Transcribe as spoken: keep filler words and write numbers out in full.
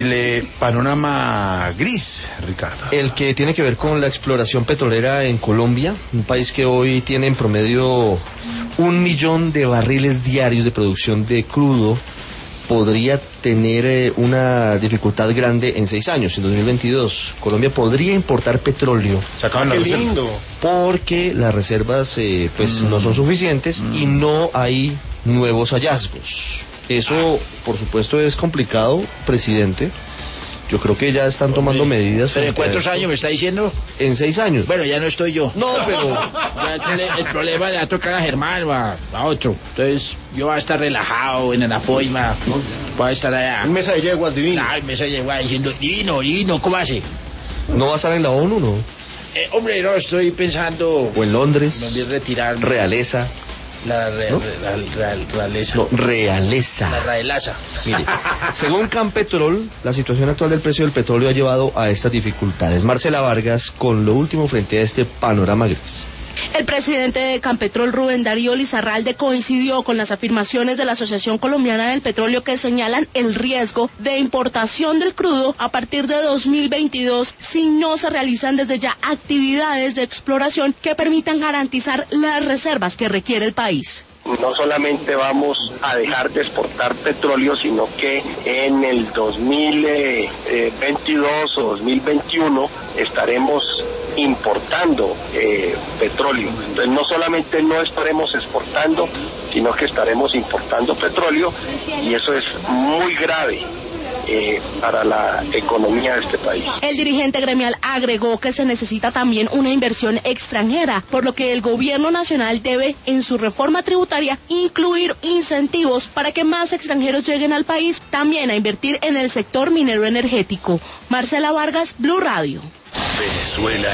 Le panorama gris, Ricardo. El que tiene que ver con la exploración petrolera en Colombia, un país que hoy tiene en promedio un millón de barriles diarios de producción de crudo, podría tener eh, una dificultad grande en seis años, en dos mil veintidós. Colombia podría importar petróleo. Se acaban las reservas. lindo. Porque las reservas eh, pues mm. no son suficientes mm. y no hay nuevos hallazgos. Eso, por supuesto, es complicado, presidente. Yo creo que ya están tomando medidas. ¿Pero en cuántos años me está diciendo? En seis años. Bueno, ya no estoy yo. No, pero... Ya el, prole- el problema le va a tocar a Germán o a, a otro. Entonces, yo voy a estar relajado en el apoyo, voy a estar allá. En mesa de yeguas, divino. Claro, en mesa de yeguas diciendo, divino, divino, ¿cómo hace? ¿No va a estar en la ONU, no? Eh, hombre, no, estoy pensando... O en Londres. Me voy a retirar. Realeza. La re, ¿no? re, real, real, realeza. No, realeza. La realeza. Mire, según Campetrol, la situación actual del precio del petróleo ha llevado a estas dificultades. Marcela Vargas, con lo último frente a este panorama gris. El presidente de Campetrol, Rubén Darío Lizarralde, coincidió con las afirmaciones de la Asociación Colombiana del Petróleo que señalan el riesgo de importación del crudo a partir de dos mil veintidós si no se realizan desde ya actividades de exploración que permitan garantizar las reservas que requiere el país. No solamente vamos a dejar de exportar petróleo, sino que en el dos mil veintidós o dos mil veintiuno estaremos importando eh, petróleo. Entonces no solamente no estaremos exportando, sino que estaremos importando petróleo, y eso es muy grave Eh, para la economía de este país. El dirigente gremial agregó que se necesita también una inversión extranjera, por lo que el gobierno nacional debe, en su reforma tributaria, incluir incentivos para que más extranjeros lleguen al país, también a invertir en el sector minero energético. Marcela Vargas, Blue Radio. Venezuela